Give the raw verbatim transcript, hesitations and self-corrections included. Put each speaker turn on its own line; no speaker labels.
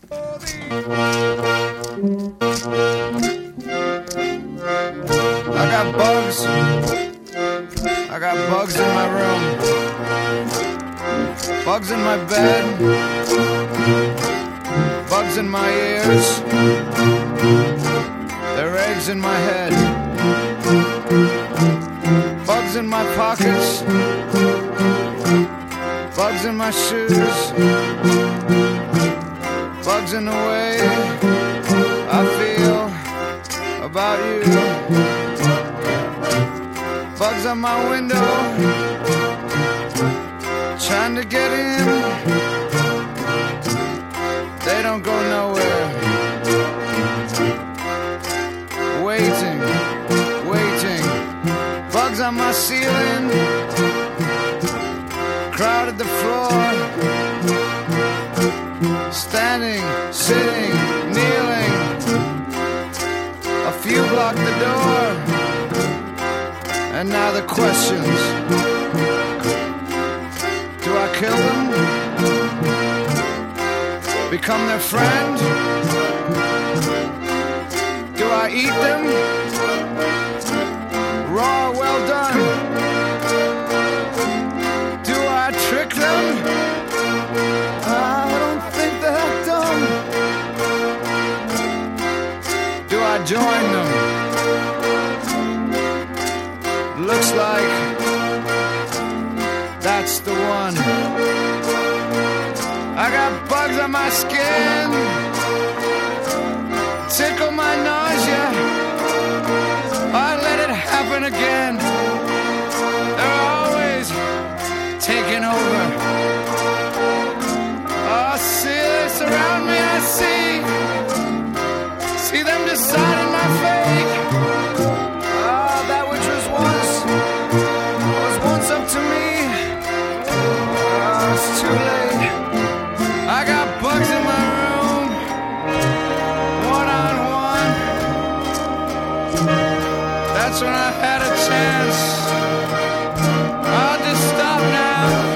I got bugs. I got bugs in my room. Bugs in my bed. Bugs in my ears. There are eggs in my head. Bugs in my pockets. Bugs in my shoes. Bugs in the way I feel about you. Bugs on my window, trying to get in. They don't go nowhere. Waiting, waiting. Bugs on my ceiling, crowded the floor. Standing, sitting, kneeling. A few block the door. And now the questions. Do I kill them? Become their friend? Do I eat them? Raw, well done. Do I trick them? I don't think they're dumb. Do I join them? Looks like that's the one. I got bugs on my skin, tickle my nausea. I let it happen again. They're always taking over. Oh, see this around me, I see. See them deciding my fate. Ah, that which was once, was once up to me. Ah, it's too late. I got bugs in my room, one on one. That's when I had a chance. I'll just stop now.